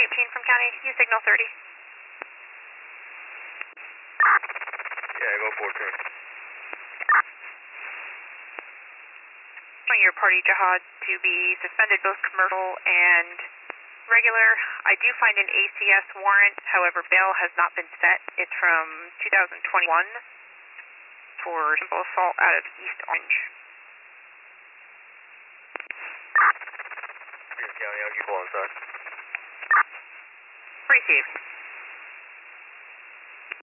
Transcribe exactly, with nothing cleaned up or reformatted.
eighteen from county, use signal thirty. Yeah, go fourteen. Your party jihad to be suspended, both commercial and regular. I do find an A C S warrant, however, bail has not been set. It's from two thousand twenty-one for simple assault out of East Orange. County, I'll keep on inside. Received.